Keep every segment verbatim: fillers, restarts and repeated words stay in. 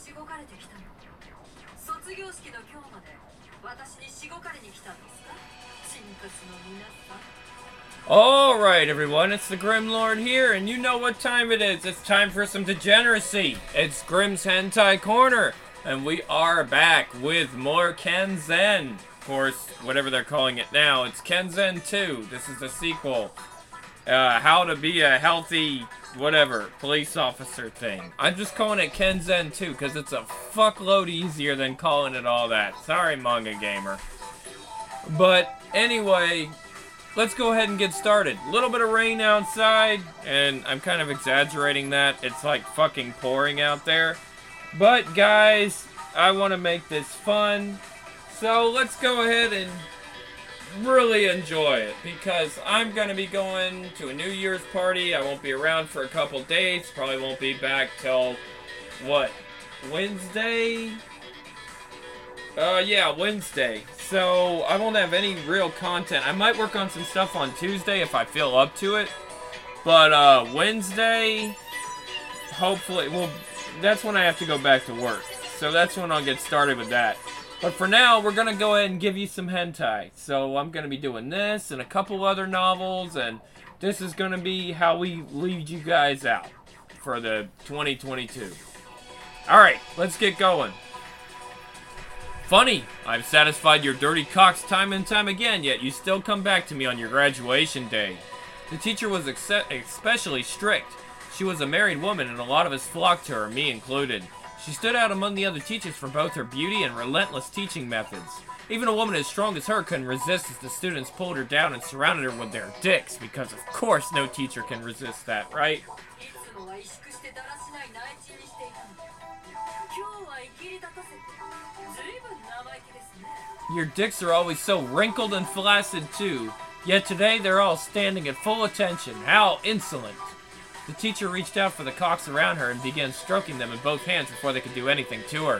Alright everyone, it's the Grim Lord here, and you know what time it is. It's time for some degeneracy. It's Grim's Hentai Corner, and we are back with more Kenzen. Of course, whatever they're calling it now, it's Kenzen two. This is the sequel. Uh, how to be a healthy, whatever, police officer thing. I'm just calling it Kenzen two, because it's a fuckload easier than calling it all that. Sorry, Manga Gamer. But, anyway, let's go ahead and get started. A little bit of rain outside, and I'm kind of exaggerating that. It's like fucking pouring out there. But, guys, I want to make this fun. So, let's go ahead and really enjoy it, because I'm going to be going to a New Year's party. I won't be around for a couple days. Probably won't be back till, what, Wednesday? Uh, yeah, Wednesday. So, I won't have any real content. I might work on some stuff on Tuesday if I feel up to it. But, uh, Wednesday, hopefully, well, that's when I have to go back to work. So that's when I'll get started with that. But for now, we're going to go ahead and give you some hentai. So I'm going to be doing this and a couple other novels, and this is going to be how we lead you guys out for the twenty twenty-two. Alright, let's get going. Funny, I've satisfied your dirty cocks time and time again, yet you still come back to me on your graduation day. The teacher was ex especially strict. She was a married woman, and a lot of us flocked to her, me included. She stood out among the other teachers for both her beauty and relentless teaching methods. Even a woman as strong as her couldn't resist as the students pulled her down and surrounded her with their dicks, because of course no teacher can resist that, right? Your dicks are always so wrinkled and flaccid too, yet today they're all standing at full attention. How insolent! The teacher reached out for the cocks around her and began stroking them in both hands before they could do anything to her.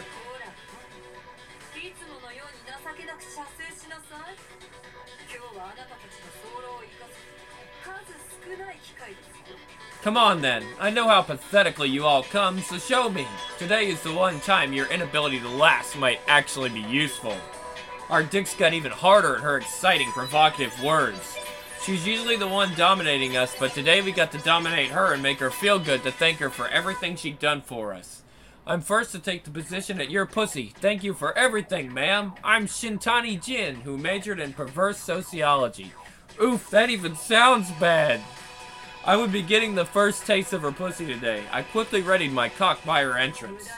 Come on then, I know how pathetically you all come, so show me. Today is the one time your inability to last might actually be useful. Our dicks got even harder at her exciting, provocative words. She's usually the one dominating us, but today we got to dominate her and make her feel good to thank her for everything she'd done for us. I'm first to take the position at your pussy. Thank you for everything, ma'am. I'm Shintani Jin, who majored in perverse sociology. Oof, that even sounds bad. I would be getting the first taste of her pussy today. I quickly readied my cock by her entrance.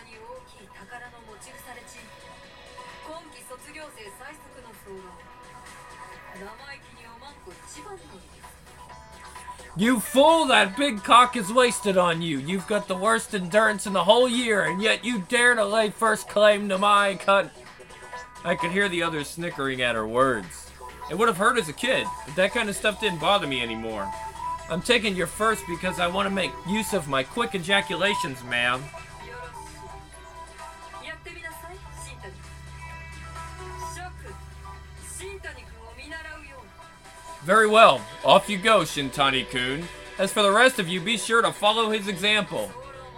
You fool! That big cock is wasted on you. You've got the worst endurance in the whole year, and yet you dare to lay first claim to my cunt. I could hear the others snickering at her words. It would have hurt as a kid, but that kind of stuff didn't bother me anymore. I'm taking your first because I want to make use of my quick ejaculations, ma'am. Very well, off you go, Shintani-kun. As for the rest of you, be sure to follow his example.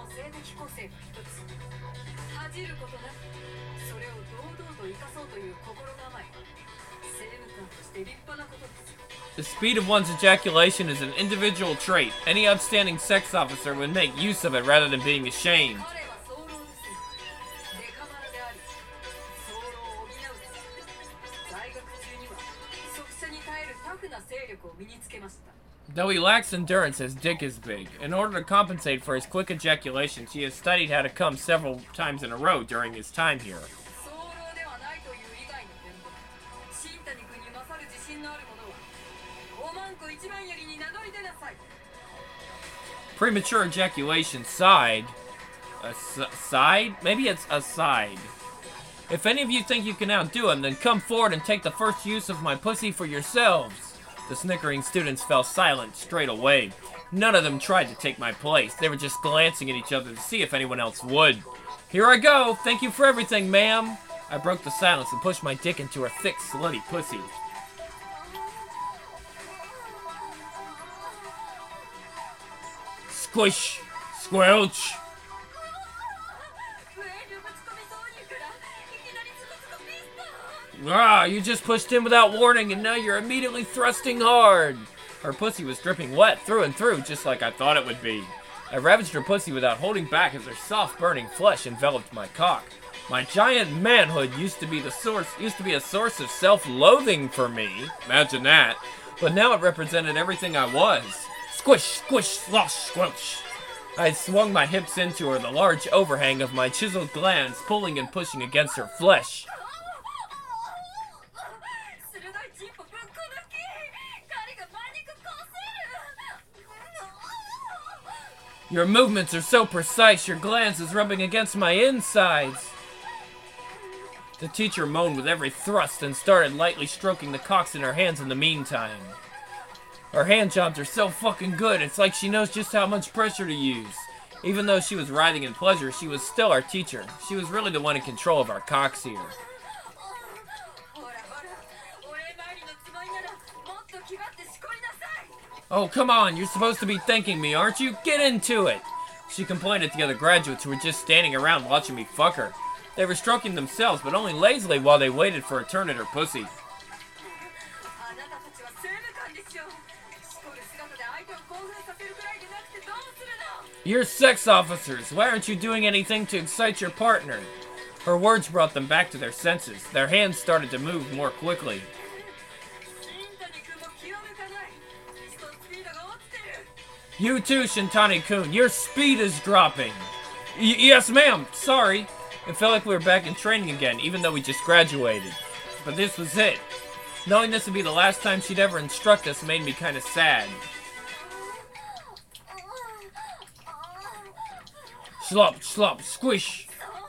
The speed of one's ejaculation is an individual trait. Any upstanding sex officer would make use of it rather than being ashamed. Though he lacks endurance, his dick is big. In order to compensate for his quick ejaculation, he has studied how to come several times in a row during his time here. Premature ejaculation side. A side? Maybe it's aside. If any of you think you can outdo him, then come forward and take the first use of my pussy for yourselves. The snickering students fell silent straight away. None of them tried to take my place. They were just glancing at each other to see if anyone else would. Here I go. Thank you for everything, ma'am. I broke the silence and pushed my dick into her thick, slutty pussy. Squish! Squelch! Ah, you just pushed in without warning and now you're immediately thrusting hard. Her pussy was dripping wet through and through, just like I thought it would be. I ravaged her pussy without holding back as her soft, burning flesh enveloped my cock. My giant manhood used to be the source, used to be a source of self-loathing for me. Imagine that. But now it represented everything I was. Squish, squish, slosh, squelch. I swung my hips into her, the large overhang of my chiseled glands pulling and pushing against her flesh. Your movements are so precise, your glance is rubbing against my insides. The teacher moaned with every thrust and started lightly stroking the cocks in her hands in the meantime. Her hand jobs are so fucking good, it's like she knows just how much pressure to use. Even though she was writhing in pleasure, she was still our teacher. She was really the one in control of our cocks here. Oh, come on, you're supposed to be thanking me, aren't you? Get into it! She complained at the other graduates who were just standing around watching me fuck her. They were stroking themselves, but only lazily while they waited for a turn at her pussy. You're sex officers. Why aren't you doing anything to excite your partner? Her words brought them back to their senses. Their hands started to move more quickly. You too, Shintani-kun. Your speed is dropping. Y yes, ma'am. Sorry. It felt like we were back in training again, even though we just graduated. But this was it. Knowing this would be the last time she'd ever instruct us made me kind of sad. Slop, slop, squish.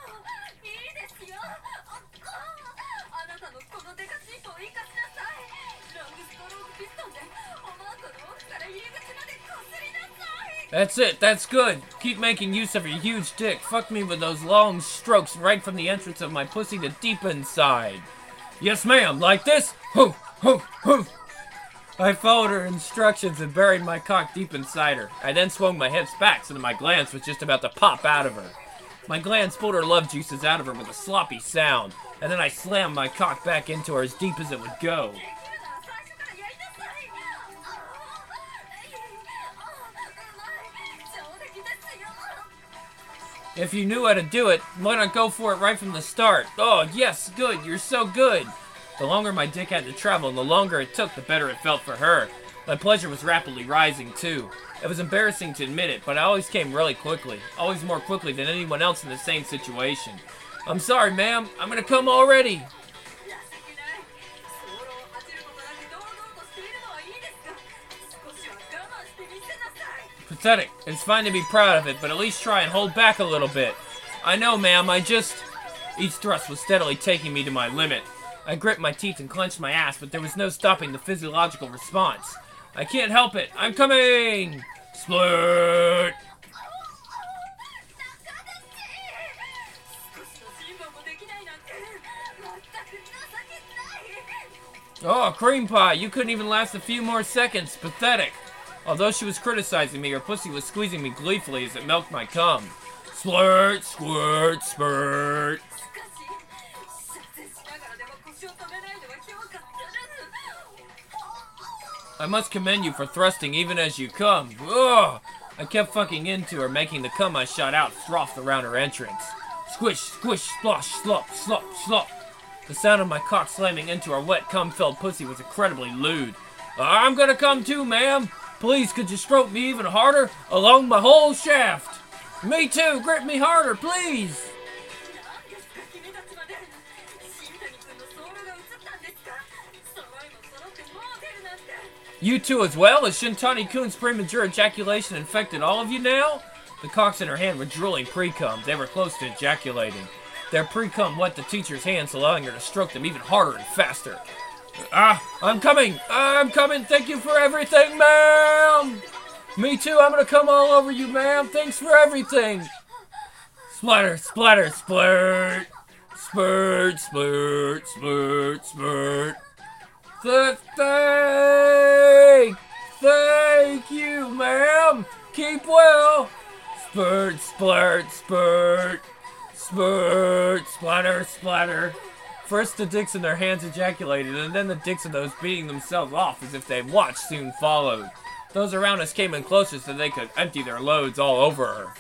That's it, that's good. Keep making use of your huge dick. Fuck me with those long strokes right from the entrance of my pussy to deep inside. Yes, ma'am, like this? Hoo, hoo, hoo. I followed her instructions and buried my cock deep inside her. I then swung my hips back so that my glans was just about to pop out of her. My glans pulled her love juices out of her with a sloppy sound, and then I slammed my cock back into her as deep as it would go. If you knew how to do it, why not go for it right from the start? Oh, yes, good, you're so good. The longer my dick had to travel and the longer it took, the better it felt for her. My pleasure was rapidly rising, too. It was embarrassing to admit it, but I always came really quickly. Always more quickly than anyone else in the same situation. I'm sorry, ma'am. I'm gonna come already. Pathetic. It's fine to be proud of it, but at least try and hold back a little bit. I know, ma'am, I just... Each thrust was steadily taking me to my limit. I gripped my teeth and clenched my ass, but there was no stopping the physiological response. I can't help it. I'm coming! Split! Oh, cream pie, you couldn't even last a few more seconds. Pathetic. Although she was criticizing me, her pussy was squeezing me gleefully as it milked my cum. Splurt, squirt, spurt. I must commend you for thrusting even as you come. Ugh! I kept fucking into her, making the cum I shot out froth around her entrance. Squish, squish, splosh, slop, slop, slop. The sound of my cock slamming into her wet, cum-filled pussy was incredibly lewd. I'm gonna come too, ma'am. Please, could you stroke me even harder along my whole shaft? Me too, grip me harder, please. You two as well? As Shintani-kun's premature ejaculation infected all of you now? The cocks in her hand were drooling pre-cum. They were close to ejaculating. Their pre-cum wet the teacher's hands, allowing her to stroke them even harder and faster. Ah, I'm coming! I'm coming! Thank you for everything, ma'am! Me too, I'm gonna come all over you, ma'am! Thanks for everything! Splatter, splatter, splurt! Spurt, splurt, splurt, spurt! Th thank! Thank you, ma'am! Keep well! Spurt, splurt, spurt! Spurt, splatter, splatter! First the dicks in their hands ejaculated, and then the dicks of those beating themselves off as if they watched soon followed. Those around us came in closer so they could empty their loads all over her.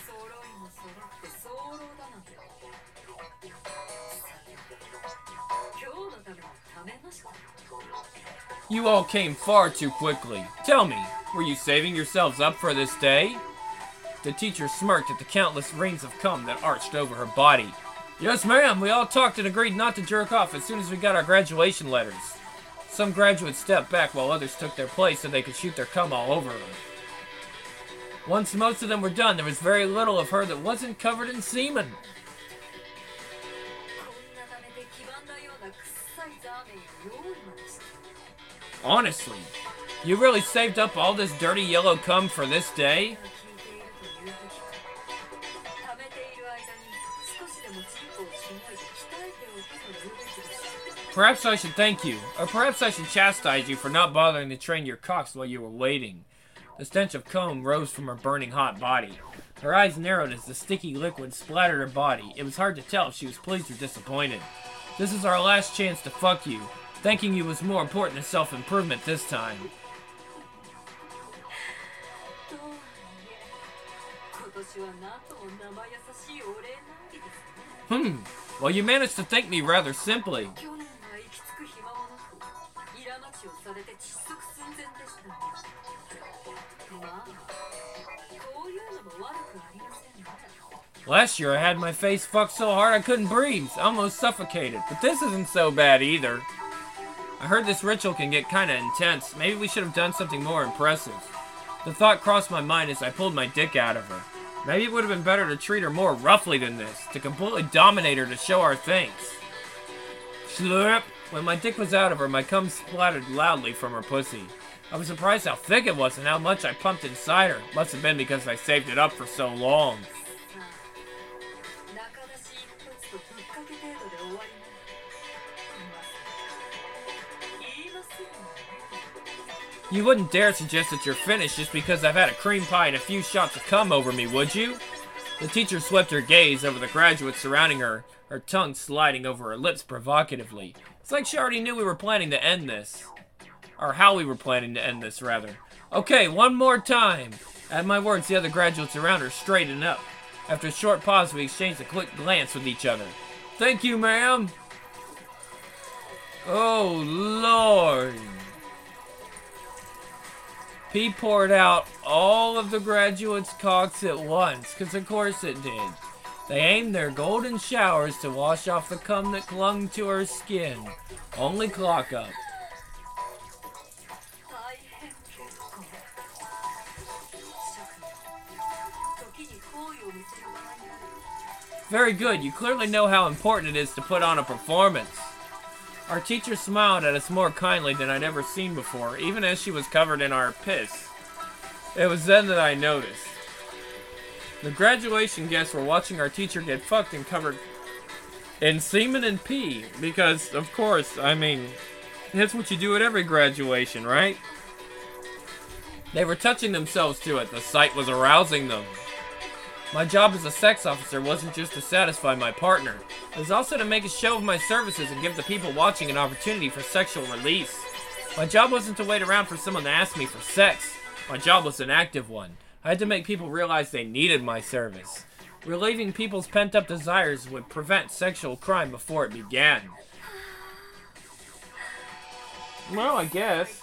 You all came far too quickly. Tell me, were you saving yourselves up for this day? The teacher smirked at the countless rings of cum that arched over her body. Yes, ma'am, we all talked and agreed not to jerk off as soon as we got our graduation letters. Some graduates stepped back while others took their place so they could shoot their cum all over her. Once most of them were done, there was very little of her that wasn't covered in semen. Honestly, you really saved up all this dirty yellow cum for this day? Perhaps I should thank you, or perhaps I should chastise you for not bothering to train your cocks while you were waiting. The stench of cum rose from her burning hot body. Her eyes narrowed as the sticky liquid splattered her body. It was hard to tell if she was pleased or disappointed. This is our last chance to fuck you. Thanking you was more important than self-improvement this time. Hmm, well you managed to thank me rather simply. Last year I had my face fucked so hard I couldn't breathe, almost suffocated, but this isn't so bad either. I heard this ritual can get kinda intense. Maybe we should have done something more impressive. The thought crossed my mind as I pulled my dick out of her. Maybe it would have been better to treat her more roughly than this, to completely dominate her to show our thanks. Slurp! When my dick was out of her, my cum splattered loudly from her pussy. I was surprised how thick it was and how much I pumped inside her. Must have been because I saved it up for so long. You wouldn't dare suggest that you're finished just because I've had a cream pie and a few shots of cum over me, would you? The teacher swept her gaze over the graduates surrounding her, her tongue sliding over her lips provocatively. It's like she already knew we were planning to end this. Or how we were planning to end this, rather. Okay, one more time. At my words, the other graduates around her straightened up. After a short pause, we exchanged a quick glance with each other. Thank you, ma'am. Oh, Lord. P poured out all of the graduates' cocks at once, because of course it did. They aimed their golden showers to wash off the cum that clung to her skin. Only clock up. Very good, you clearly know how important it is to put on a performance. Our teacher smiled at us more kindly than I'd ever seen before, even as she was covered in our piss. It was then that I noticed. The graduation guests were watching our teacher get fucked and covered in semen and pee, because, of course, I mean, that's what you do at every graduation, right? They were touching themselves to it. The sight was arousing them. My job as a sex officer wasn't just to satisfy my partner. It was also to make a show of my services and give the people watching an opportunity for sexual release. My job wasn't to wait around for someone to ask me for sex. My job was an active one. I had to make people realize they needed my service. Relieving people's pent-up desires would prevent sexual crime before it began. Well, I guess.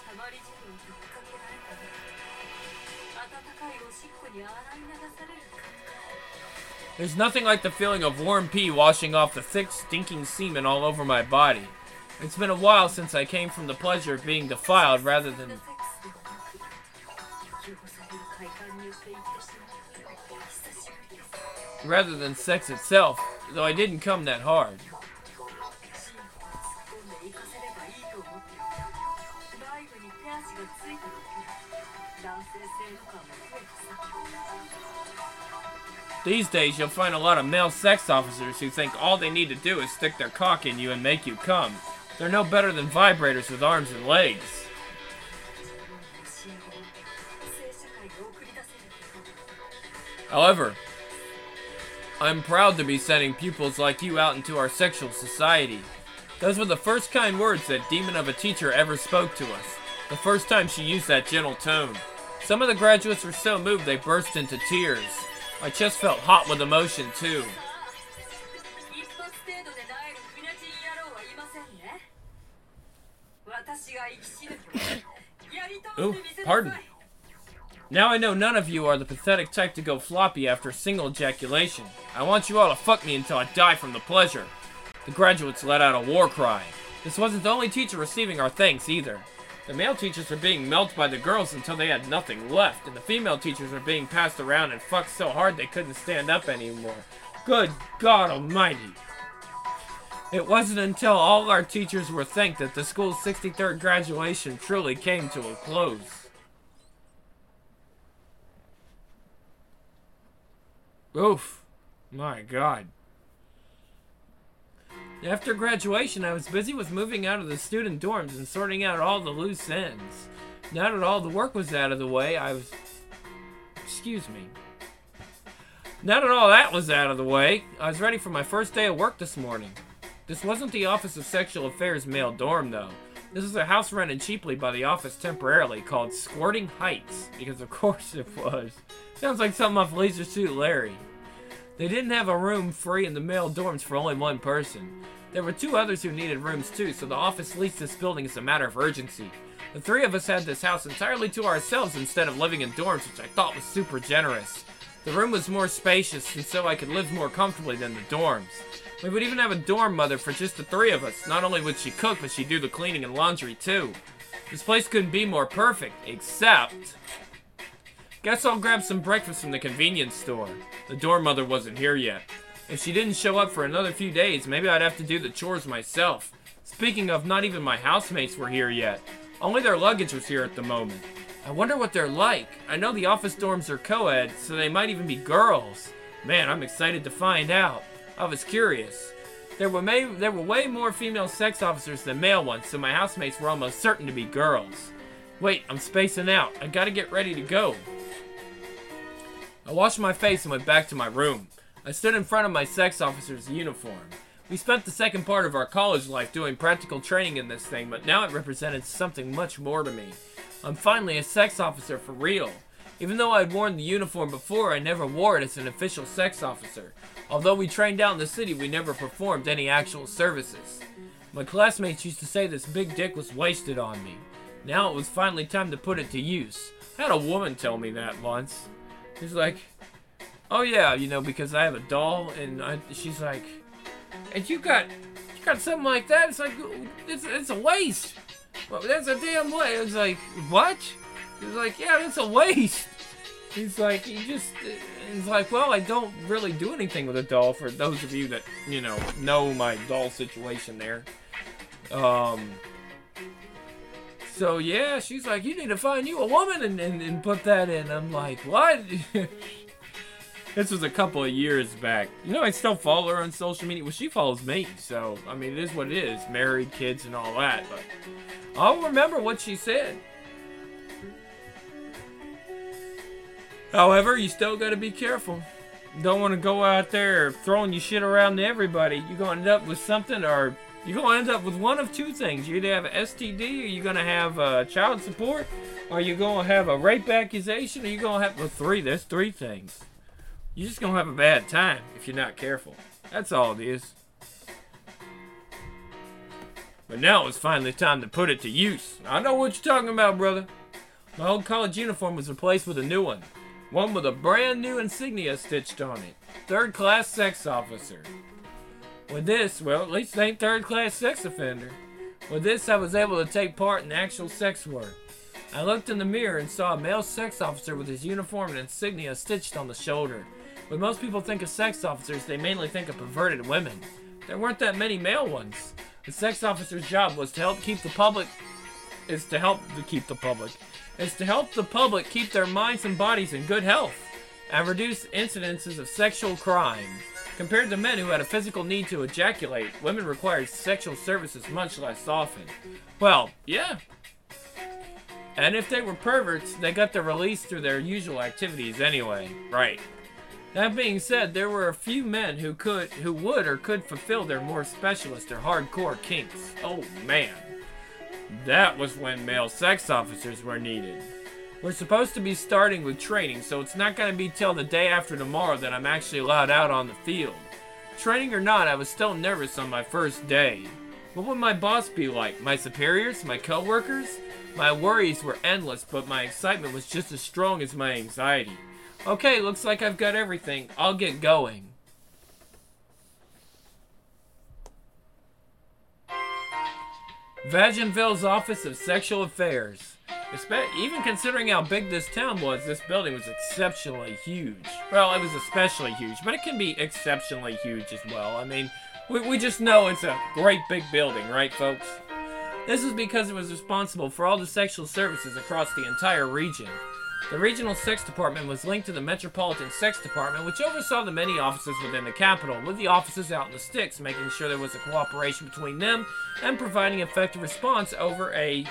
There's nothing like the feeling of warm pee washing off the thick, stinking semen all over my body. It's been a while since I came from the pleasure of being defiled rather than... rather than sex itself, though I didn't come that hard. These days, you'll find a lot of male sex officers who think all they need to do is stick their cock in you and make you come. They're no better than vibrators with arms and legs. However, I'm proud to be sending pupils like you out into our sexual society. Those were the first kind words that demon of a teacher ever spoke to us. The first time she used that gentle tone. Some of the graduates were so moved they burst into tears. My chest felt hot with emotion too. Ooh, pardon. Now I know none of you are the pathetic type to go floppy after a single ejaculation. I want you all to fuck me until I die from the pleasure. The graduates let out a war cry. This wasn't the only teacher receiving our thanks either. The male teachers were being melted by the girls until they had nothing left, and the female teachers were being passed around and fucked so hard they couldn't stand up anymore. Good God Almighty. It wasn't until all our teachers were thanked that the school's sixty-third graduation truly came to a close. Oof. My God. After graduation, I was busy with moving out of the student dorms and sorting out all the loose ends. Now that all the work was out of the way, I was... Excuse me. Now that all that was out of the way, I was ready for my first day of work this morning. This wasn't the Office of Sexual Affairs male dorm, though. This is a house rented cheaply by the office temporarily called Squirting Heights, because of course it was. Sounds like something off Leisure Suit Larry. They didn't have a room free in the male dorms for only one person. There were two others who needed rooms too, so the office leased this building as a matter of urgency. The three of us had this house entirely to ourselves instead of living in dorms, which I thought was super generous. The room was more spacious, and so I could live more comfortably than the dorms. We would even have a dorm mother for just the three of us. Not only would she cook, but she'd do the cleaning and laundry too. This place couldn't be more perfect, except... Guess I'll grab some breakfast from the convenience store. The dorm mother wasn't here yet. If she didn't show up for another few days, maybe I'd have to do the chores myself. Speaking of, not even my housemates were here yet. Only their luggage was here at the moment. I wonder what they're like. I know the office dorms are co-ed, so they might even be girls. Man, I'm excited to find out. I was curious. There were, may there were way more female sex officers than male ones, so my housemates were almost certain to be girls. Wait, I'm spacing out. I gotta get ready to go. I washed my face and went back to my room. I stood in front of my sex officer's uniform. We spent the second part of our college life doing practical training in this thing, but now it represented something much more to me. I'm finally a sex officer for real. Even though I'd worn the uniform before, I never wore it as an official sex officer. Although we trained out in the city, we never performed any actual services. My classmates used to say this big dick was wasted on me. Now it was finally time to put it to use. I had a woman tell me that once. She's like, oh yeah, you know, because I have a doll, and I, she's like, and you got, you got something like that? It's like, it's, it's a waste. Well, that's a damn waste. It's like, what? He's like, yeah, that's a waste. He's like, he just, he's like, well, I don't really do anything with a doll, for those of you that, you know, know my doll situation there. Um, so yeah, she's like, you need to find you a woman and, and, and put that in. I'm like, what? This was a couple of years back. You know, I still follow her on social media. Well, she follows me, so, I mean, it is what it is. Married, kids, and all that, but I'll remember what she said. However, you still gotta be careful. Don't want to go out there throwing your shit around to everybody. You're gonna end up with something, or you're gonna end up with one of two things. You either have an S T D, or you're gonna have uh, child support, or you're gonna have a rape accusation, or you're gonna have, well, three. There's three things. You're just gonna have a bad time if you're not careful. That's all it is. But now it's finally time to put it to use. I know what you're talking about, brother. My old college uniform was replaced with a new one. One with a brand new insignia stitched on it. Third class sex officer. With this, well, at least it ain't third class sex offender. With this, I was able to take part in actual sex work. I looked in the mirror and saw a male sex officer with his uniform and insignia stitched on the shoulder. When most people think of sex officers, they mainly think of perverted women. There weren't that many male ones. The sex officer's job was to help keep the public, is to help to keep the public. is to help the public keep their minds and bodies in good health and reduce incidences of sexual crime. Compared to men who had a physical need to ejaculate, women required sexual services much less often. Well, yeah. And if they were perverts, they got their release through their usual activities anyway. Right. That being said, there were a few men who could, who would or could fulfill their more specialist or hardcore kinks. Oh man, that was when male sex officers were needed. We're supposed to be starting with training, so it's not going to be till the day after tomorrow that I'm actually allowed out on the field. Training or not, I was still nervous on my first day. What would my boss be like? My superiors? My co-workers? My worries were endless, but my excitement was just as strong as my anxiety. Okay, looks like I've got everything. I'll get going. Vaginville's Office of Sexual Affairs. Even considering how big this town was, this building was exceptionally huge. Well, it was especially huge, but it can be exceptionally huge as well. I mean, we, we just know it's a great big building, right, folks? This is because it was responsible for all the sexual services across the entire region. The Regional Sex Department was linked to the Metropolitan Sex Department, which oversaw the many offices within the capital, with the offices out in the sticks, making sure there was a cooperation between them and providing effective response over a...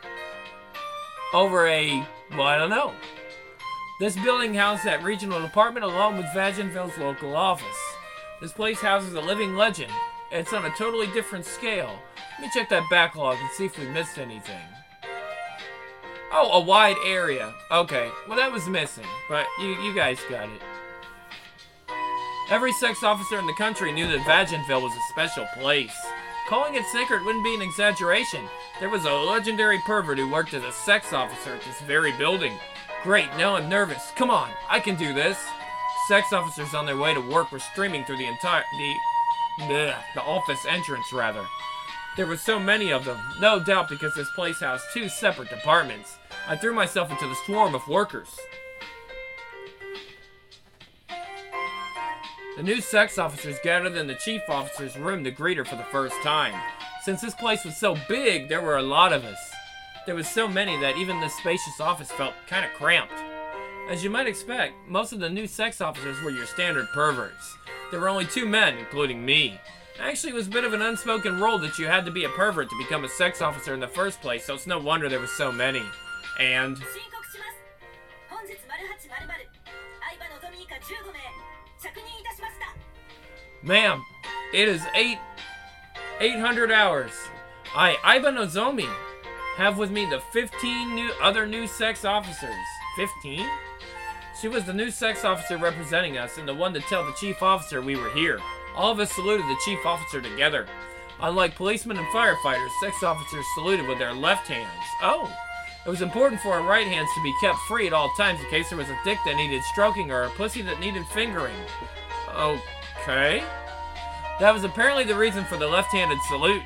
Over a... well, I don't know. This building housed that regional department along with Vaginville's local office. This place houses a living legend. It's on a totally different scale. Let me check that backlog and see if we missed anything. Oh, a wide area. Okay, well that was missing, but you, you guys got it. Every sex officer in the country knew that Vaginville was a special place. Calling it sacred wouldn't be an exaggeration. There was a legendary pervert who worked as a sex officer at this very building. Great, now I'm nervous. Come on, I can do this. Sex officers on their way to work were streaming through the entire, the, bleh, the office entrance rather. There were so many of them, no doubt because this place housed two separate departments. I threw myself into the swarm of workers. The new sex officers gathered in the chief officer's room to greet her for the first time. Since this place was so big, there were a lot of us. There was so many that even this spacious office felt kind of cramped. As you might expect, most of the new sex officers were your standard perverts. There were only two men, including me. Actually, it was a bit of an unspoken rule that you had to be a pervert to become a sex officer in the first place, so it's no wonder there were so many. And... Ma'am, it is eight, eight hundred hours. I, Aiba Nozomi, have with me the fifteen new other new sex officers. fifteen? She was the new sex officer representing us and the one to tell the chief officer we were here. All of us saluted the chief officer together. Unlike policemen and firefighters, sex officers saluted with their left hands. Oh, it was important for our right hands to be kept free at all times in case there was a dick that needed stroking or a pussy that needed fingering. Okay. That was apparently the reason for the left-handed salute.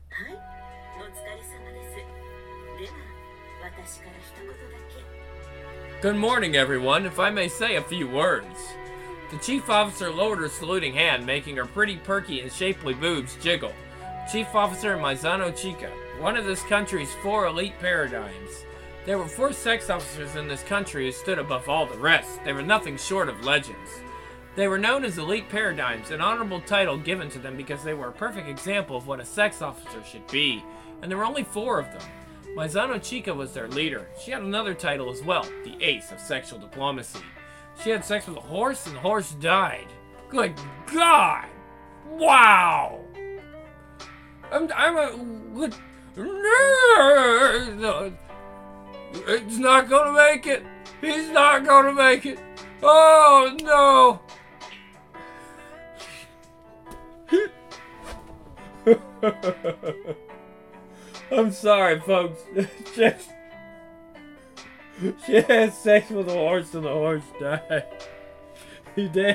Good morning, everyone, if I may say a few words. The chief officer lowered her saluting hand, making her pretty perky and shapely boobs jiggle. Chief Officer Maizano Chica, one of this country's four elite paradigms. There were four sex officers in this country who stood above all the rest. They were nothing short of legends. They were known as elite paradigms, an honorable title given to them because they were a perfect example of what a sex officer should be, and there were only four of them. Maizano Chica was their leader. She had another title as well, the ace of sexual diplomacy. She had sex with a horse and the horse died. Good God! Wow! I'm, I'm a... What? It's not gonna make it! He's not gonna make it! Oh no! I'm sorry, folks. Just, she had sex with a horse and the horse died. Damn.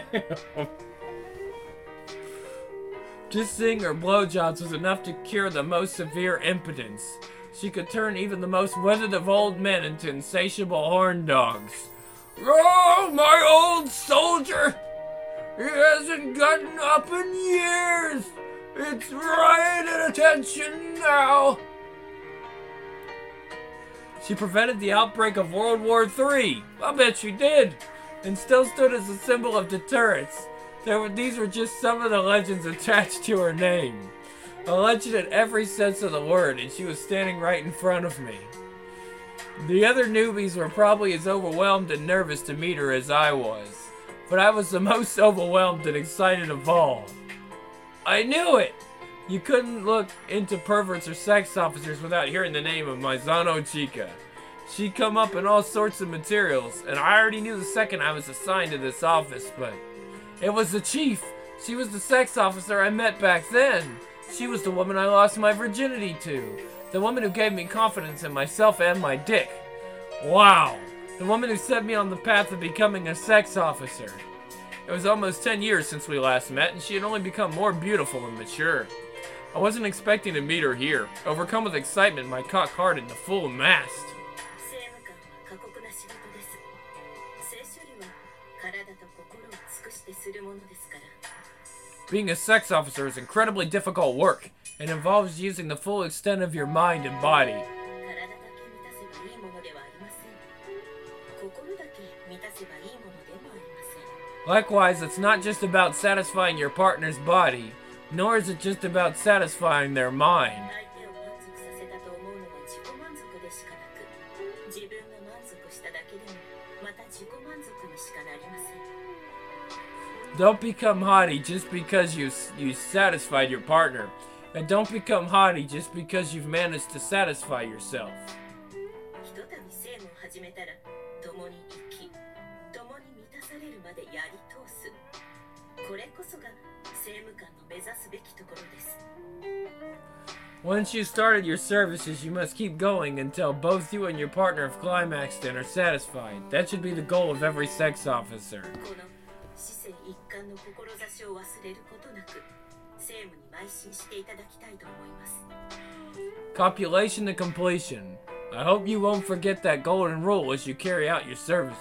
Just seeing her blowjobs was enough to cure the most severe impotence. She could turn even the most weathered of old men into insatiable horn dogs. Oh, my old soldier! He hasn't gotten up in years! It's riot and attention now! She prevented the outbreak of World War Three. I bet she did. And still stood as a symbol of deterrence. There were, these were just some of the legends attached to her name. A legend in every sense of the word, and she was standing right in front of me. The other newbies were probably as overwhelmed and nervous to meet her as I was. but I was the most overwhelmed and excited of all. I knew it! You couldn't look into perverts or sex officers without hearing the name of Maizano Chica. She'd come up in all sorts of materials, and I already knew the second I was assigned to this office, but it was the chief. She was the sex officer I met back then. She was the woman I lost my virginity to. The woman who gave me confidence in myself and my dick. Wow. The woman who set me on the path of becoming a sex officer. It was almost ten years since we last met, and she had only become more beautiful and mature. I wasn't expecting to meet her here. Overcome with excitement, my cock hardened to full mast. Being a sex officer is incredibly difficult work and involves using the full extent of your mind and body. Likewise, it's not just about satisfying your partner's body, nor is it just about satisfying their mind. Don't become haughty just because you you satisfied your partner. And don't become haughty just because you've managed to satisfy yourself. Once you started your services, you must keep going until both you and your partner have climaxed and are satisfied. That should be the goal of every sex officer. Copulation to completion. I hope you won't forget that golden rule as you carry out your services.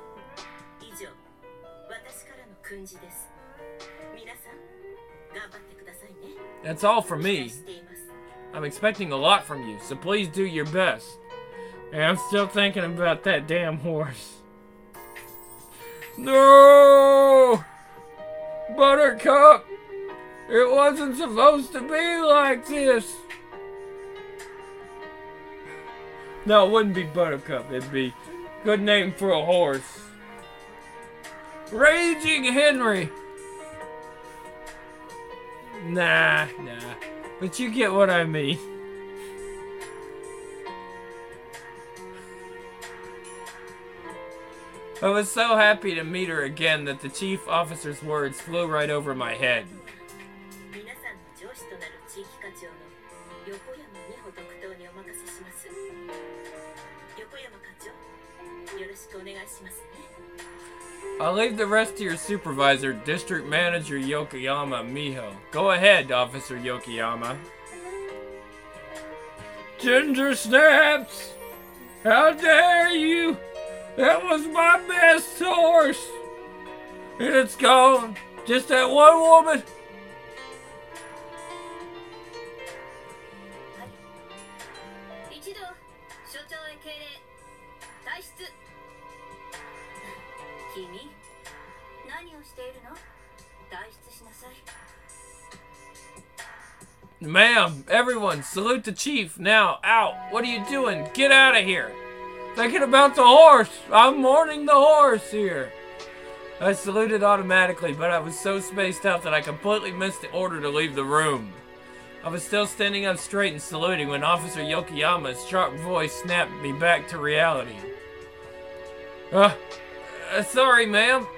That's all for me. I'm expecting a lot from you, so please do your best. And I'm still thinking about that damn horse. No! Buttercup! It wasn't supposed to be like this! No, it wouldn't be Buttercup. It'd be a good name for a horse. Raging Henry! Nah, nah. But you get what I mean. I was so happy to meet her again that the chief officer's words flew right over my head. I'll leave the rest to your supervisor, District Manager Yokoyama Miho. Go ahead, Officer Yokoyama. Ginger Snaps! How dare you! That was my best horse! And it's gone! Just that one woman! Ma'am, everyone, salute the chief. Now, out. What are you doing? Get out of here. Thinking about the horse. I'm mourning the horse here. I saluted automatically, but I was so spaced out that I completely missed the order to leave the room. I was still standing up straight and saluting when Officer Yokoyama's sharp voice snapped me back to reality. Uh, uh sorry, ma'am.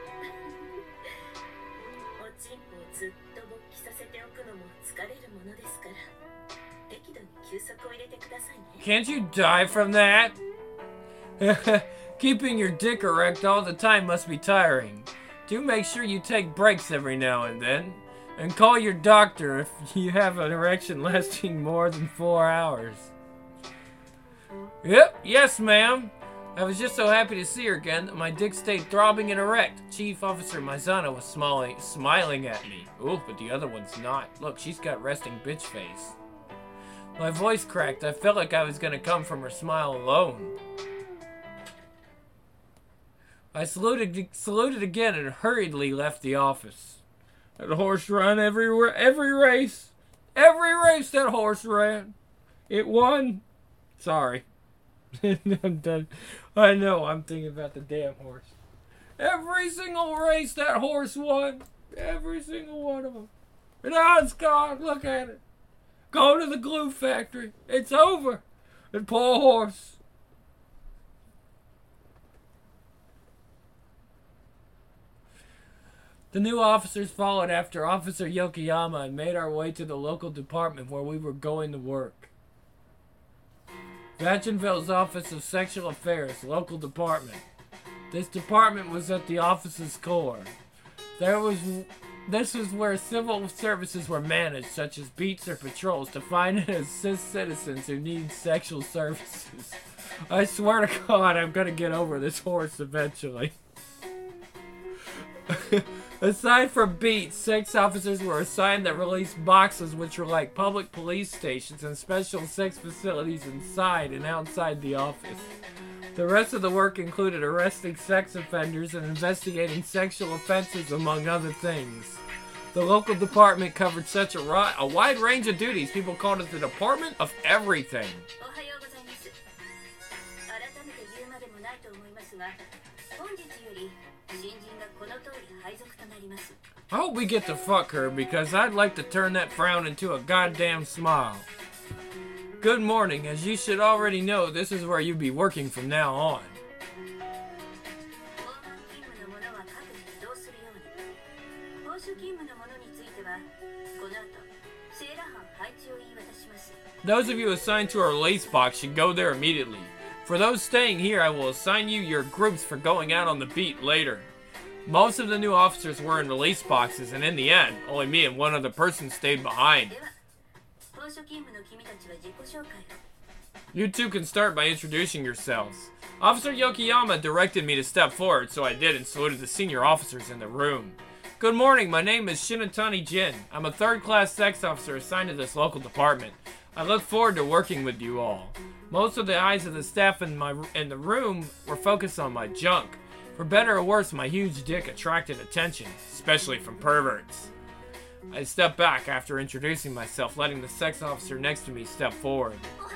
Can't you die from that? Keeping your dick erect all the time must be tiring. Do make sure you take breaks every now and then. And call your doctor if you have an erection lasting more than four hours. Yep, yes ma'am. I was just so happy to see her again that my dick stayed throbbing and erect. Chief Officer Maizano was smiling, smiling at me. Ooh, but the other one's not. Look, she's got resting bitch face. My voice cracked. I felt like I was gonna come from her smile alone. I saluted, saluted again and hurriedly left the office. That horse ran everywhere, every race. Every race that horse ran. It won. Sorry. I'm done. I know, I'm thinking about the damn horse. Every single race that horse won. Every single one of them. And now it's gone. Look at it. Go to the glue factory. It's over. And poor horse. The new officers followed after Officer Yokoyama and made our way to the local department where we were going to work. Vachenville's Office of Sexual Affairs, local department. This department was at the office's core. There was, this was where civil services were managed, such as beats or patrols, to find and assist citizens who need sexual services. I swear to God, I'm gonna get over this horse eventually. Aside from beats, sex officers were assigned that released boxes which were like public police stations and special sex facilities inside and outside the office. The rest of the work included arresting sex offenders and investigating sexual offenses, among other things. The local department covered such a, ri- a wide range of duties, people called it the Department of Everything. I hope we get to fuck her, because I'd like to turn that frown into a goddamn smile. Good morning. As you should already know, this is where you'll be working from now on. Those of you assigned to our lace box should go there immediately. For those staying here, I will assign you your groups for going out on the beat later. Most of the new officers were in release boxes, and in the end, only me and one other person stayed behind. You two can start by introducing yourselves. Officer Yokoyama directed me to step forward, so I did and saluted the senior officers in the room. Good morning, my name is Shinatani Jin. I'm a third-class sex officer assigned to this local department. I look forward to working with you all. Most of the eyes of the staff in my in the room were focused on my junk. For better or worse, my huge dick attracted attention, especially from perverts. I stepped back after introducing myself, letting the sex officer next to me step forward.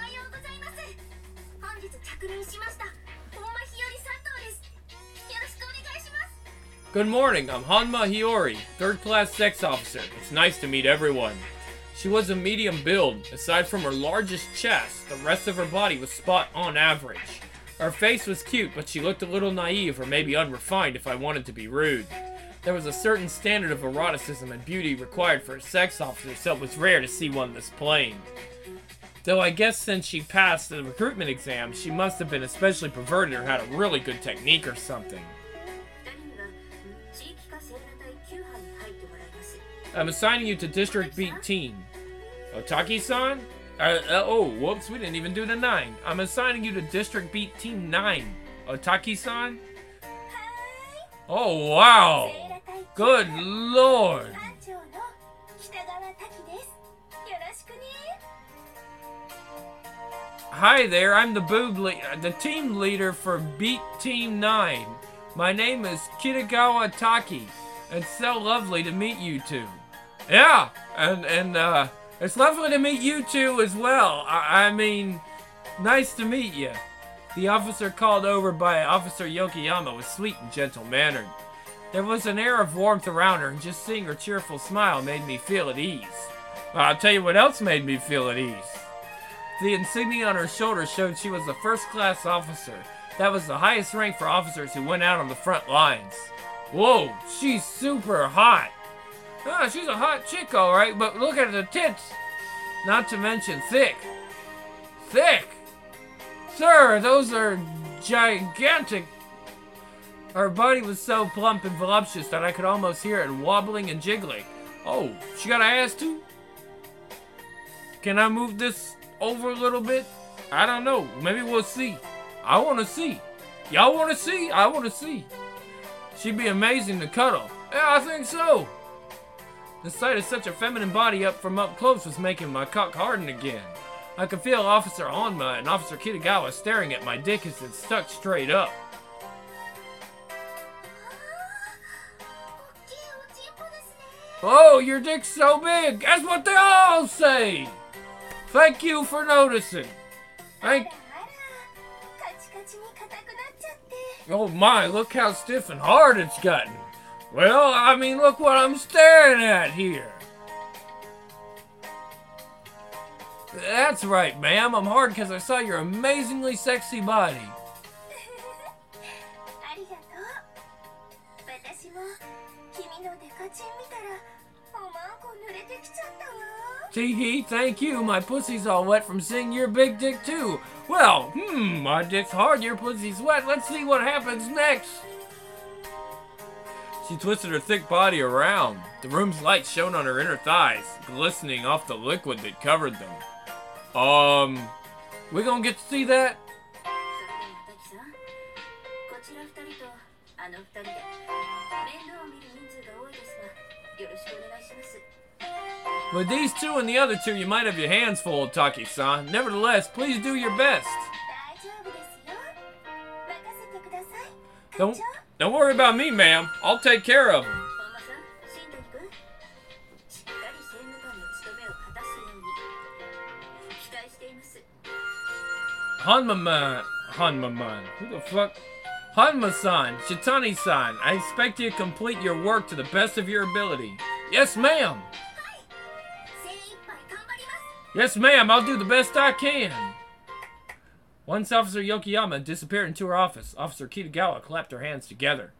Good morning, I'm Hanma Hiyori, third-class sex officer. It's nice to meet everyone. She was a medium build. Aside from her largest chest, the rest of her body was spot on average. Her face was cute, but she looked a little naive or maybe unrefined if I wanted to be rude. There was a certain standard of eroticism and beauty required for a sex officer, so it was rare to see one this plain. Though I guess since she passed the recruitment exam, she must have been especially perverted or had a really good technique or something. I'm assigning you to District Beat Team. Otaki-san? Uh, uh, oh, whoops, we didn't even do the nine. I'm assigning you to District Beat Team nine. Otaki-san? Oh, wow. Good lord. Hi there, I'm the boob le- the team leader for Beat Team nine. My name is Kitagawa Taki. It's so lovely to meet you two. Yeah, and, and, uh, it's lovely to meet you two as well. I, I mean, nice to meet you. The officer called over by Officer Yokoyama was sweet and gentle-mannered. There was an air of warmth around her, and just seeing her cheerful smile made me feel at ease. Well, I'll tell you what else made me feel at ease. The insignia on her shoulder showed she was a first-class officer. That was the highest rank for officers who went out on the front lines. Whoa, she's super hot. Ah, she's a hot chick, alright, but look at the tits. Not to mention thick. Thick! Sir, those are gigantic. Her body was so plump and voluptuous that I could almost hear it wobbling and jiggling. Oh, she got an ass too? Can I move this over a little bit? I don't know. Maybe we'll see. I want to see. Y'all want to see? I want to see. She'd be amazing to cuddle. Yeah, I think so. The sight of such a feminine body up from up close was making my cock harden again. I could feel Officer Hanma and Officer Kitagawa staring at my dick as it stuck straight up. Oh, your dick's so big! That's what they all say! Thank you for noticing. Thank... Oh my, look how stiff and hard it's gotten. Well, I mean, look what I'm staring at here. That's right, ma'am. I'm hard because I saw your amazingly sexy body. Tee-hee, thank you. My pussy's all wet from seeing your big dick too. Well, hmm, my dick's hard, your pussy's wet. Let's see what happens next. She twisted her thick body around. The room's light shone on her inner thighs, glistening off the liquid that covered them. Um, we gonna get to see that? With these two and the other two, you might have your hands full, Taki-san. Nevertheless, please do your best. Don't, don't worry about me, ma'am. I'll take care of him. Hanma-man, Hanma-man, who the fuck? Hanma-san, Shitani-san, I expect you to complete your work to the best of your ability. Yes, ma'am. Yes, ma'am, I'll do the best I can. Once Officer Yokoyama disappeared into her office, Officer Kitagawa clapped her hands together.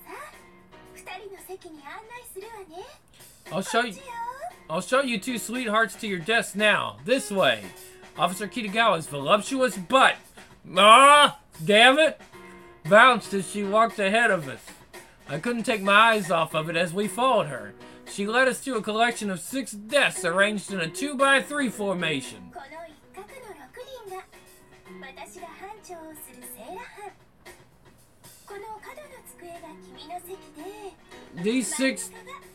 I'll show you, I'll show you two sweethearts to your desk now. This way. Officer Kitagawa's voluptuous butt, ah, damn it, bounced as she walked ahead of us. I couldn't take my eyes off of it as we followed her. She led us to a collection of six desks arranged in a two by three formation. These six...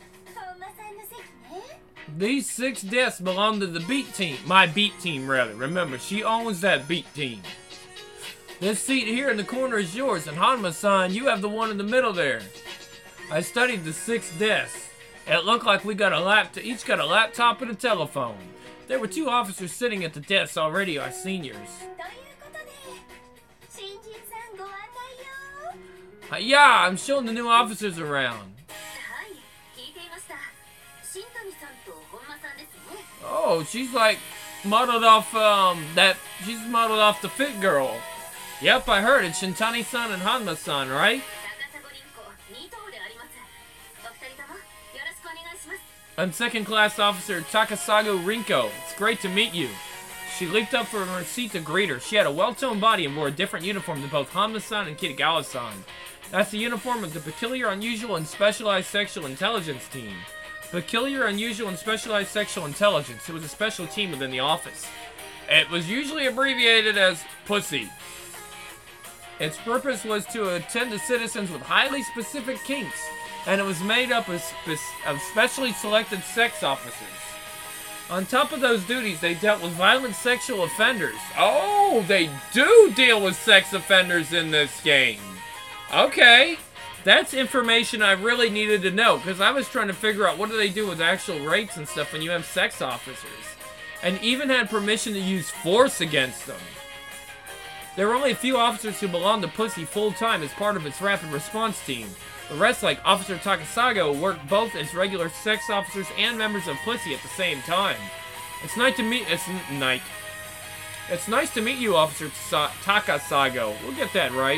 These six desks belong to the beat team. My beat team, rather. Remember, she owns that beat team. This seat here in the corner is yours, and Hanma-san, you have the one in the middle there. I studied the six desks. It looked like we got a lap each got a laptop and a telephone. There were two officers sitting at the desks already, our seniors. Uh, yeah, I'm showing the new officers around. Oh, she's like modeled off um that she's modeled off the Fit Girl. Yep, I heard it. Shintani-san and Hanma-san, right? I'm Second Class Officer Takasago Rinko. It's great to meet you. She leaped up from her seat to greet her. She had a well-toned body and wore a different uniform than both Hanma-san and Kitagawa-san. That's the uniform of the Peculiar, Unusual, and Specialized Sexual Intelligence Team. Peculiar, Unusual, and Specialized Sexual Intelligence. It was a special team within the office. It was usually abbreviated as PUSSY. Its purpose was to attend to citizens with highly specific kinks, and it was made up of, spe of specially selected sex officers. On top of those duties, they dealt with violent sexual offenders. Oh, they do deal with sex offenders in this game. Okay. That's information I really needed to know, because I was trying to figure out what do they do with actual rapes and stuff when you have sex officers. And even had permission to use force against them. There were only a few officers who belonged to PUSSY full-time as part of its rapid response team. The rest, like Officer Takasago, worked both as regular sex officers and members of PUSSY at the same time. It's nice to meet- it's night. It's nice to meet you, Officer Sa Takasago. We'll get that right.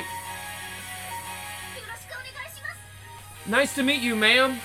Nice to meet you, ma'am.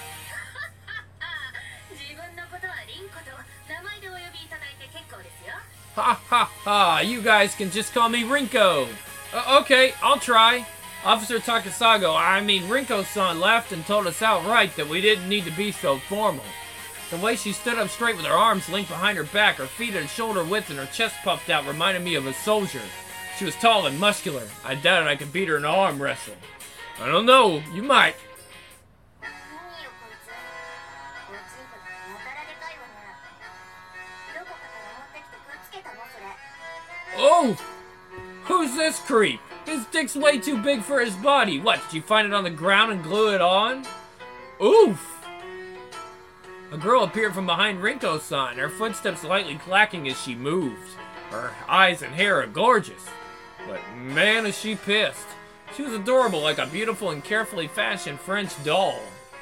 Ha ha ha, you guys can just call me Rinko. Uh, okay, I'll try. Officer Takasago, I mean Rinko-san, laughed and told us outright that we didn't need to be so formal. The way she stood up straight with her arms linked behind her back, her feet at shoulder width, and her chest puffed out reminded me of a soldier. She was tall and muscular. I doubted I could beat her in an arm wrestle. I don't know, you might. Oh! Who's this creep? His dick's way too big for his body. What, did you find it on the ground and glue it on? Oof! A girl appeared from behind Rinko-san, her footsteps lightly clacking as she moved. Her eyes and hair are gorgeous. But man, is she pissed. She was adorable, like a beautiful and carefully fashioned French doll.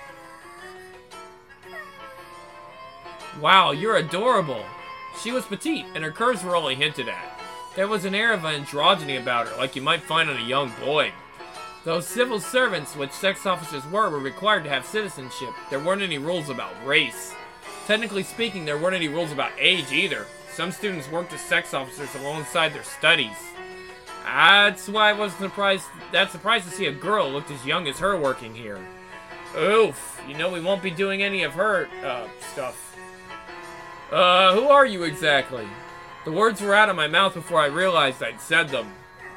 Wow, you're adorable. She was petite, and her curves were only hinted at. There was an air of androgyny about her, like you might find in a young boy. Though civil servants, which sex officers were, were required to have citizenship, there weren't any rules about race. Technically speaking, there weren't any rules about age either. Some students worked as sex officers alongside their studies. That's why I wasn't surprised, that surprised to see a girl who looked as young as her working here. Oof, you know we won't be doing any of her, uh, stuff. Uh, who are you exactly? The words were out of my mouth before I realized I'd said them.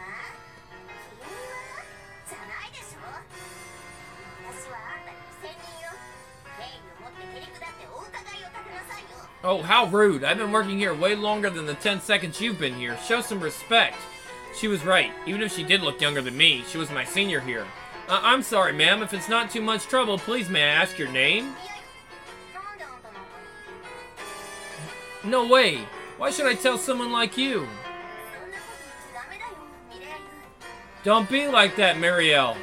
Oh, how rude. I've been working here way longer than the ten seconds you've been here. Show some respect. She was right. Even if she did look younger than me, she was my senior here. Uh, I'm sorry, ma'am. If it's not too much trouble, please may I ask your name? No way. Why should I tell someone like you? Don't be like that, Marielle.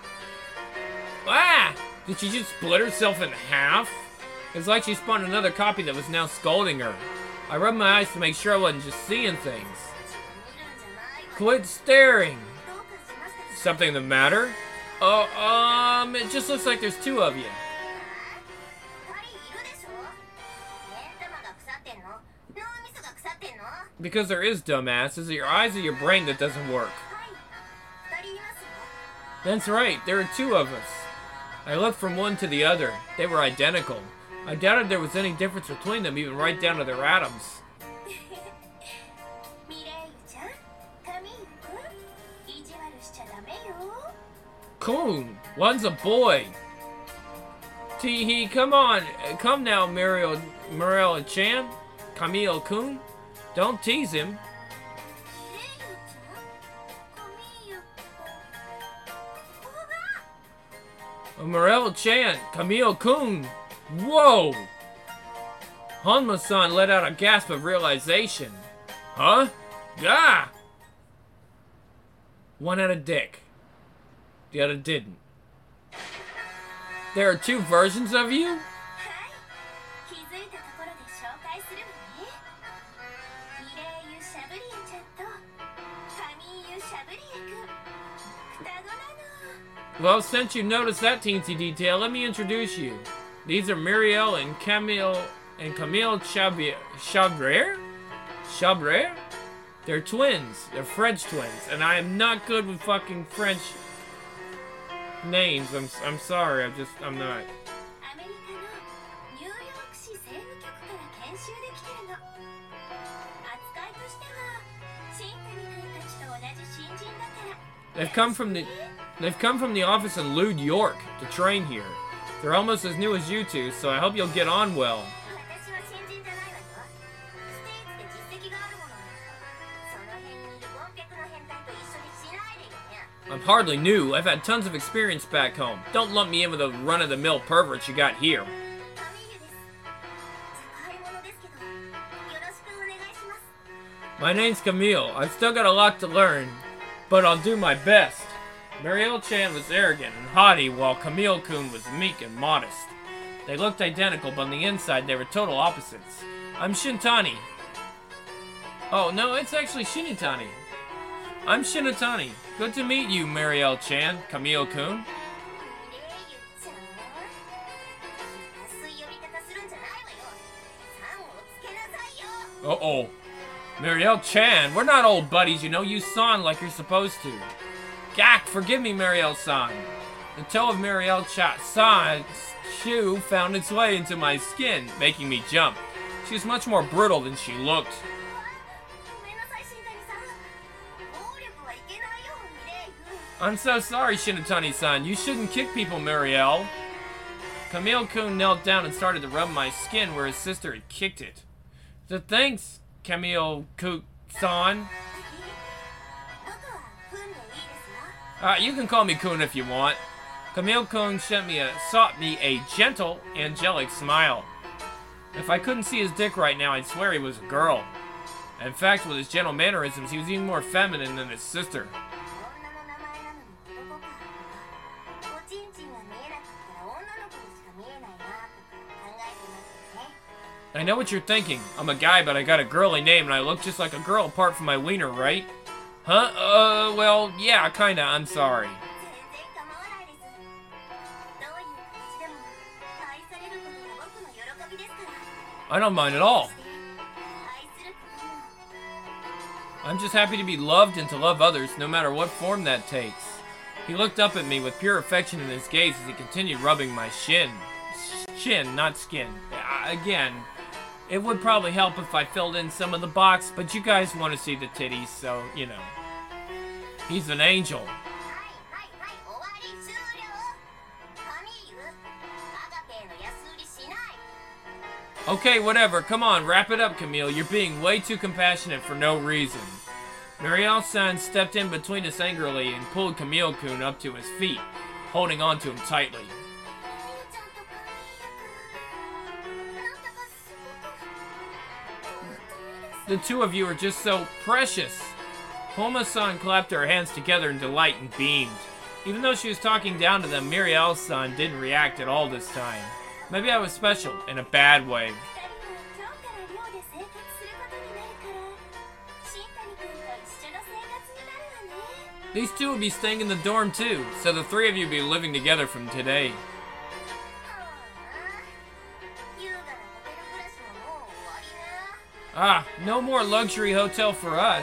Ah! Did she just split herself in half? It's like she spawned another copy that was now scolding her. I rubbed my eyes to make sure I wasn't just seeing things. Quit staring. Something the matter? Oh, um, it just looks like there's two of you. Because there is, dumbass. Is it your eyes or your brain that doesn't work? That's right, there are two of us. I looked from one to the other. They were identical. I doubted there was any difference between them, even right down to their atoms. Kun, one's a boy. Tee-hee, come on. Come now, Marielle, Marielle Chan. Camille Kun. Don't tease him. Marielle Chan, Camille Kun. Whoa! Hanma-san let out a gasp of realization. Huh? Gah! One had a dick. The other didn't. There are two versions of you? Well, since you noticed that teensy detail, let me introduce you. These are Marielle and Camille and Camille Chabrier. Chabrier? Chabrier? They're twins. They're French twins, and I am not good with fucking French names. I'm I'm sorry. I'm just I'm not. They've come from the They've come from the office in Lude, York, to train here. They're almost as new as you two, so I hope you'll get on well. I'm hardly new. I've had tons of experience back home. Don't lump me in with the run-of-the-mill perverts you got here. My name's Camille. I've still got a lot to learn, but I'll do my best. Marielle Chan was arrogant and haughty, while Camille Kun was meek and modest. They looked identical, but on the inside they were total opposites. I'm Shintani. Oh, no, it's actually Shinitani. I'm Shinitani. Good to meet you, Marielle Chan, Camille Kun. Uh-oh. Marielle Chan, we're not old buddies, you know. You son like you're supposed to. Gak, forgive me, Marielle-san. The toe of Marielle-san's shoe found its way into my skin, making me jump. She was much more brutal than she looked. I'm so sorry, Shinitani-san. You shouldn't kick people, Marielle. Camille-kun knelt down and started to rub my skin where his sister had kicked it. So thanks, Camille-kun-san. Uh, you can call me Kun if you want. Camille Kun sent me a, sought me a gentle, angelic smile. If I couldn't see his dick right now, I'd swear he was a girl. In fact, with his gentle mannerisms, he was even more feminine than his sister. I know what you're thinking. I'm a guy, but I got a girly name, and I look just like a girl apart from my wiener, right? Huh? Uh, well, yeah, kinda. I'm sorry. I don't mind at all. I'm just happy to be loved and to love others, no matter what form that takes. He looked up at me with pure affection in his gaze as he continued rubbing my shin. Shin, not skin. Uh, again, it would probably help if I filled in some of the box, but you guys want to see the titties, so, you know. He's an angel. Okay, whatever. Come on, wrap it up, Camille. You're being way too compassionate for no reason. Muriel-san stepped in between us angrily and pulled Camille-kun up to his feet, holding on to him tightly. The two of you are just so precious. Homa-san clapped her hands together in delight and beamed. Even though she was talking down to them, Muriel-san didn't react at all this time. Maybe I was special, in a bad way. These two will be staying in the dorm too, so the three of you will be living together from today. Ah, no more luxury hotel for us.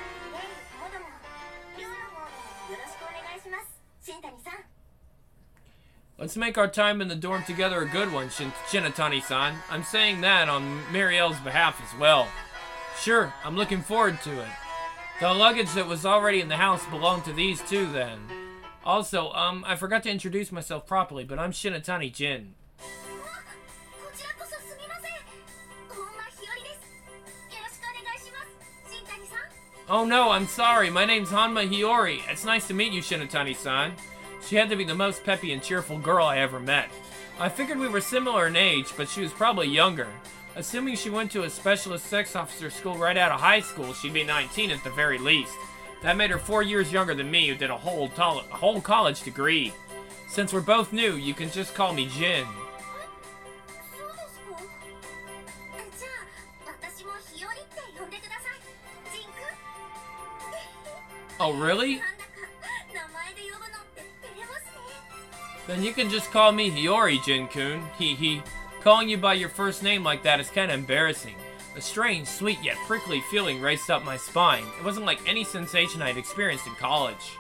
Let's make our time in the dorm together a good one, Shin Shinatani-san. I'm saying that on Marielle's behalf as well. Sure, I'm looking forward to it. The luggage that was already in the house belonged to these two then. Also, um, I forgot to introduce myself properly, but I'm Shinatani Jin. Oh no, I'm sorry. My name's Hanma Hiyori. It's nice to meet you, Shinatani-san. She had to be the most peppy and cheerful girl I ever met. I figured we were similar in age, but she was probably younger. Assuming she went to a specialist sex officer school right out of high school, she'd be nineteen at the very least. That made her four years younger than me, who did a whole, a whole college degree. Since we're both new, you can just call me Jin. Oh, really? Then you can just call me Hiyori, Jin-kun. Hee hee. Calling you by your first name like that is kinda embarrassing. A strange, sweet, yet prickly feeling raced up my spine. It wasn't like any sensation I'd experienced in college.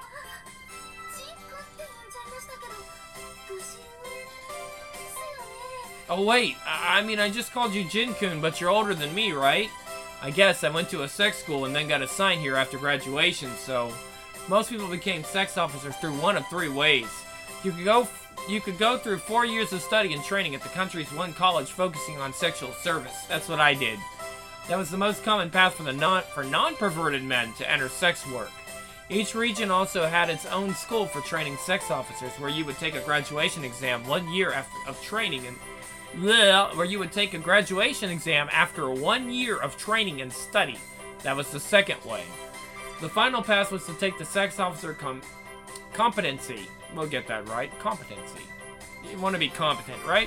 Oh wait, I, I mean I just called you Jin-kun, but you're older than me, right? I guess I went to a sex school and then got assigned here after graduation, so... Most people became sex officers through one of three ways. You could go you could go through four years of study and training at the country's one college focusing on sexual service. That's what I did. That was the most common path for the non for non-perverted men to enter sex work. Each region also had its own school for training sex officers, where you would take a graduation exam one year after of training and bleh, where you would take a graduation exam after one year of training and study. That was the second way. The final pass was to take the sex officer com competency. We'll get that right. Competency. You want to be competent, right?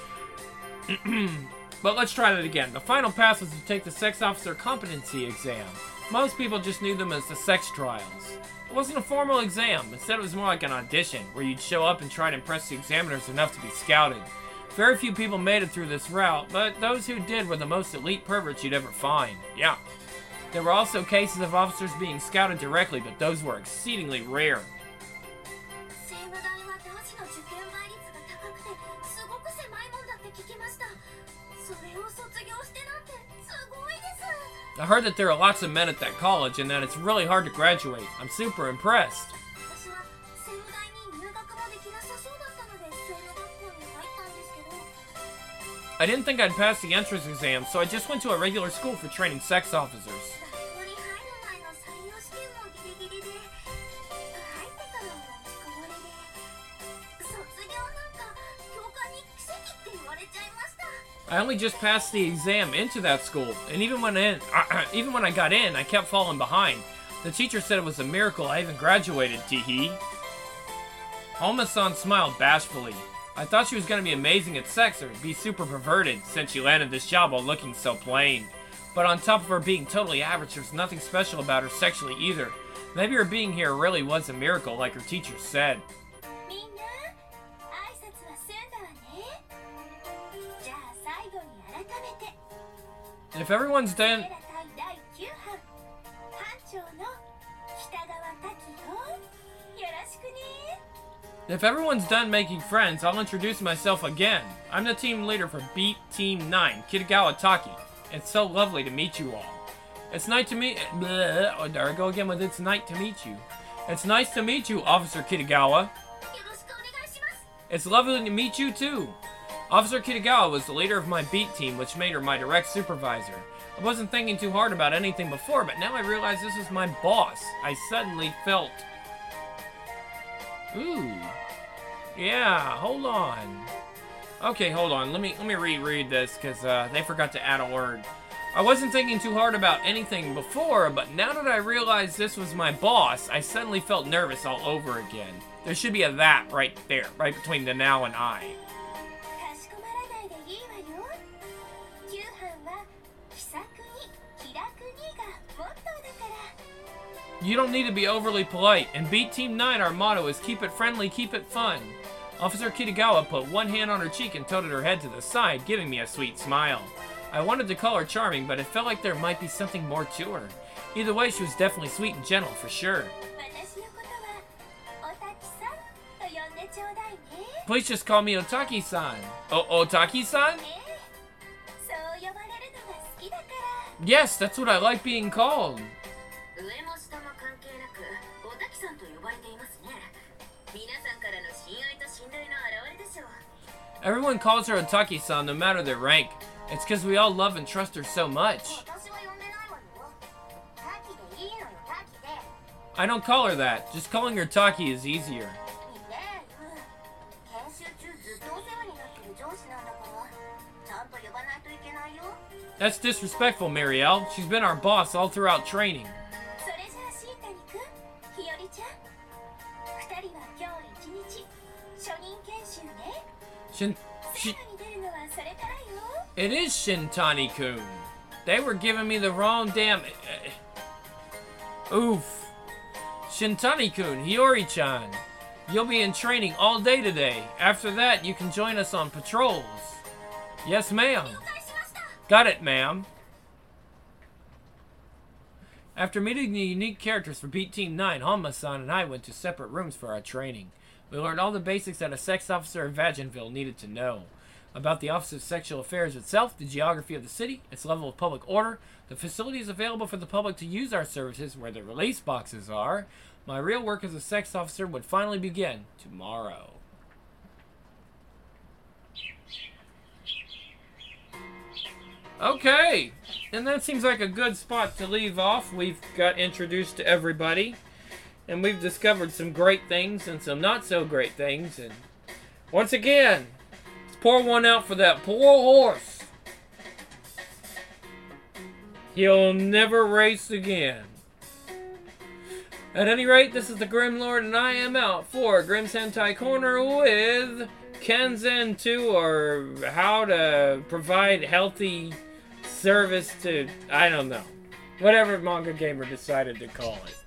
But let's try that again. The final pass was to take the sex officer competency exam. Most people just knew them as the sex trials. It wasn't a formal exam. Instead, it was more like an audition, where you'd show up and try to impress the examiners enough to be scouted. Very few people made it through this route, but those who did were the most elite perverts you'd ever find. Yeah. There were also cases of officers being scouted directly, but those were exceedingly rare. I heard that there are lots of men at that college and that it's really hard to graduate. I'm super impressed. I didn't think I'd pass the entrance exam, so I just went to a regular school for training sex officers. I only just passed the exam into that school, and even when in, even when I got in, I kept falling behind. The teacher said it was a miracle I even graduated, teehee. Homa-san smiled bashfully. I thought she was going to be amazing at sex or be super perverted since she landed this job while looking so plain. But on top of her being totally average, there's nothing special about her sexually either. Maybe her being here really was a miracle like her teacher said. If everyone's done... If everyone's done making friends, I'll introduce myself again. I'm the team leader for Beat Team nine, Kitagawa Taki. It's so lovely to meet you all. It's nice to meet... Bleh, oh, there I go again with it's nice to meet you. It's nice to meet you, Officer Kitagawa. It's lovely to meet you too. Officer Kitagawa was the leader of my beat team, which made her my direct supervisor. I wasn't thinking too hard about anything before, but now I realize this is my boss. I suddenly felt... Ooh. Yeah, hold on. Okay, hold on. Let me let me reread this, because uh, they forgot to add a word. I wasn't thinking too hard about anything before, but now that I realized this was my boss, I suddenly felt nervous all over again. There should be a that right there, right between the now and I. You don't need to be overly polite. In Beat Team nine, our motto is keep it friendly, keep it fun. Officer Kitagawa put one hand on her cheek and tilted her head to the side, giving me a sweet smile. I wanted to call her charming, but it felt like there might be something more to her. Either way, she was definitely sweet and gentle, for sure. Please just call me Otaki-san. Oh, Otaki-san? Yes, that's what I like being called. Everyone calls her Otaki-san no matter their rank. It's because we all love and trust her so much. I don't call her that. Just calling her Taki is easier. That's disrespectful, Marielle. She's been our boss all throughout training. Shin, Shin, it is Shintani-kun. They were giving me the wrong damn... Uh, oof. Shintani-kun, Hiyori-chan. You'll be in training all day today. After that, you can join us on patrols. Yes, ma'am. Got it, ma'am. After meeting the unique characters for Beat Team nine, Honma-san and I went to separate rooms for our training. We learned all the basics that a sex officer of Vaginville needed to know. About the Office of Sexual Affairs itself, the geography of the city, its level of public order, the facilities available for the public to use our services, where the release boxes are. My real work as a sex officer would finally begin tomorrow. Okay, and that seems like a good spot to leave off. We've got introduced to everybody. And we've discovered some great things and some not so great things. And once again, let's pour one out for that poor horse. He'll never race again. At any rate, this is the Grim Lord, and I am out for Grim's Hentai Corner with Kanzen two, or how to provide healthy service to, I don't know, whatever Manga Gamer decided to call it.